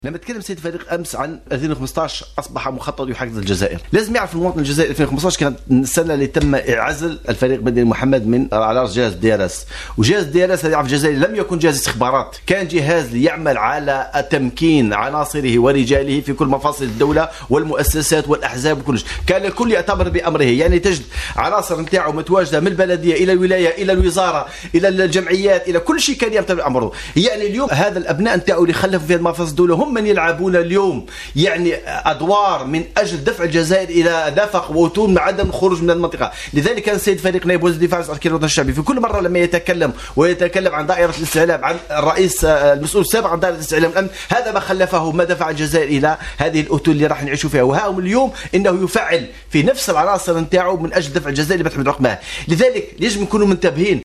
لما تكلم سيد فريق امس عن 2015 اصبح مخطط يحدد الجزائر، لازم يعرف المواطن الجزائري 2015 كانت السنه اللي تم عزل الفريق بدني محمد من على راس جهاز دي ار اس، وجهاز دي ار اس يعرف الجزائري لم يكن جهاز استخبارات، كان جهاز ليعمل على تمكين عناصره ورجاله في كل مفاصل الدوله والمؤسسات والاحزاب وكل شيء، كان الكل يأتمر بامره، يعني تجد عناصر نتاعو متواجده من البلديه الى الولايه الى الوزاره الى الجمعيات الى كل شيء كان يأتمر بامره، يعني اليوم هذا الابناء نتاعو اللي خلفوا في مفاصل الدوله هم من يلعبون اليوم يعني ادوار من اجل دفع الجزائر الى نفق وتون مع عدم الخروج من المنطقه، لذلك كان السيد فريق نائب وزير الدفاع العسكري الوطني الشعبي في كل مره لما يتكلم ويتكلم عن دائره الاستعلام عن الرئيس المسؤول السابق عن دائره الاستعلام الامن، هذا ما خلفه ما دفع الجزائر الى هذه الاتون اللي راح نعيشوا فيها، وها اليوم انه يفعل في نفس العناصر نتاعو من اجل دفع الجزائر اللي بتحمل رقمها، لذلك يجب نكونوا منتبهين